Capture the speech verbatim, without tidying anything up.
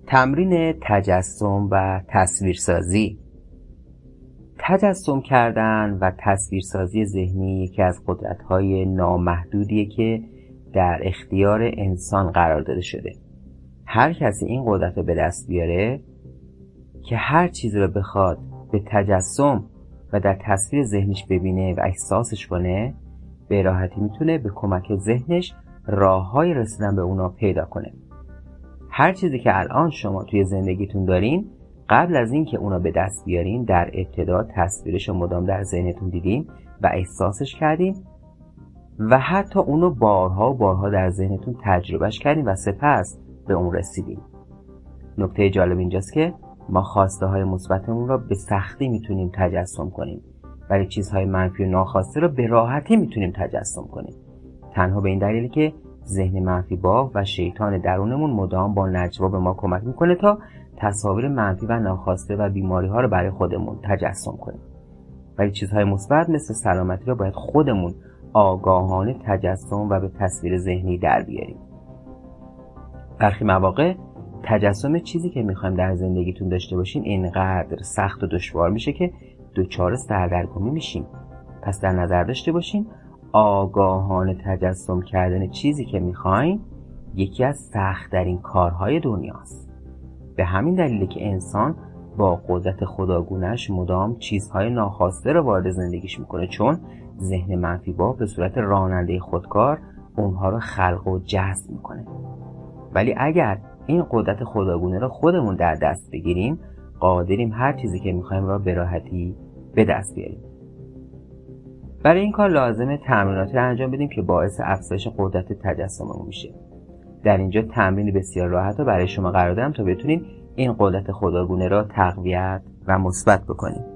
تمرین تجسم و تصویرسازی. تجسم کردن و تصویرسازی ذهنی یکی از قدرت‌های نامحدودیه که در اختیار انسان قرار داده شده. هر کسی این قدرت رو به دست بیاره که هر چیزی رو بخواد به تجسم و در تصویر ذهنش ببینه و احساسش کنه، به راحتی میتونه به کمک ذهنش راه‌های رسیدن به اونا پیدا کنه. هر چیزی که الان شما توی زندگیتون دارین، قبل از این که اونا به دست بیارین، در ابتدا تصویرش رو مدام در ذهنتون دیدین و احساسش کردین و حتی اونو بارها و بارها در ذهنتون تجربهش کردین و سپس به اون رسیدین. نکته جالب اینجاست که ما خواسته های مثبتمون رو به سختی میتونیم تجسم کنیم، ولی چیزهای منفی و ناخواسته رو به راحتی میتونیم تجسم کنیم. تنها به این دلیلی که ذهن منفی با و شیطان درونمون مدام با نجوا به ما کمک میکنه تا تصاویر منفی و ناخواسته و بیماری ها رو برای خودمون تجسم کنیم. ولی چیزهای مثبت مثل سلامتی رو باید خودمون آگاهانه تجسم و به تصویر ذهنی در بیاریم. برخی مواقع تجسم چیزی که میخوایم در زندگیتون داشته باشین اینقدر سخت و دشوار میشه که دچار سردرگمی میشیم. پس در نظر داشته باشین آگاهانه تجسم کردن چیزی که میخواین یکی از سخت‌ترین کارهای دنیاست. به همین دلیله که انسان با قدرت خداگونه‌اش مدام چیزهای ناخواسته رو وارد زندگیش میکنه، چون ذهن منفی با به صورت راننده خودکار اونها رو خلق و جذب میکنه. ولی اگر این قدرت خداگونه رو خودمون در دست بگیریم، قادریم هر چیزی که میخوایم را به راحتی به دست بیاریم. برای این کار لازمه تمریناتی رو انجام بدیم که باعث افزایش قدرت تجسممون میشه. در اینجا تمرین بسیار راحت رو برای شما قرار دادم تا بتونین این قدرت خداگونه را تقویت و مثبت بکنیم.